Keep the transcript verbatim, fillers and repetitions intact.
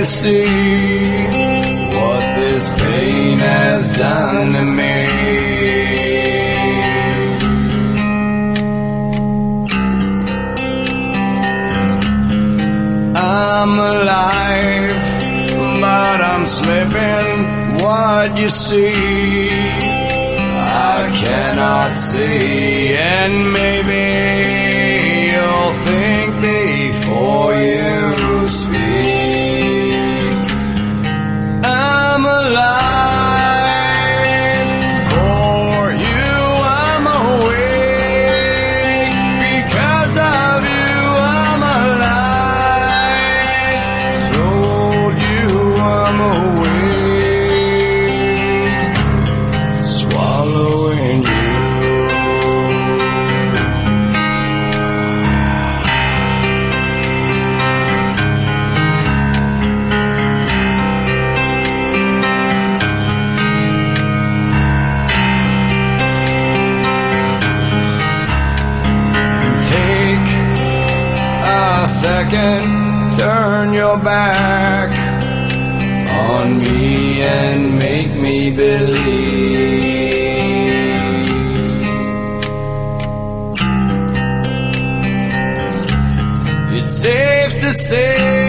you see what this pain has done to me? I'm alive, but I'm slipping. What you see, I cannot see, and maybe you'll think before you speak. I'm alive for you, I'm awake because of you, I'm alive. Told you I'm awake, swallowing you. Second, turn your back on me and make me believe it's safe to say